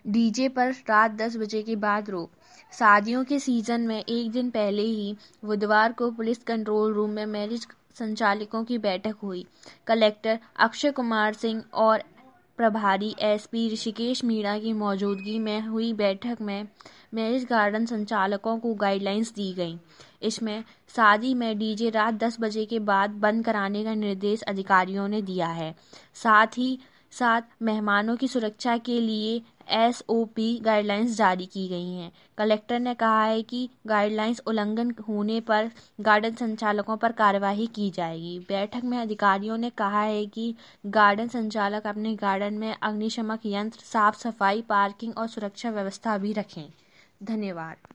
DJ पर रात 10 बजे के बाद रोक। शादियों के सीजन में एक दिन पहले ही बुधवार को पुलिस कंट्रोल रूम में मैरिज संचालकों की बैठक हुई। कलेक्टर अक्षय कुमार सिंह और प्रभारी एसपी ऋषिकेश मीणा की मौजूदगी में हुई बैठक में मैरिज गार्डन संचालकों को गाइडलाइंस दी गई। इसमें शादी में डीजे रात 10 बजे के बाद बंद कराने का निर्देश अधिकारियों ने दिया है। साथ ही साथ मेहमानों की सुरक्षा के लिए एसओपी गाइडलाइंस जारी की गई हैं। कलेक्टर ने कहा है कि गाइडलाइंस उल्लंघन होने पर गार्डन संचालकों पर कार्रवाई की जाएगी। बैठक में अधिकारियों ने कहा है कि गार्डन संचालक अपने गार्डन में अग्निशमन यंत्र, साफ सफाई, पार्किंग और सुरक्षा व्यवस्था भी रखें। धन्यवाद।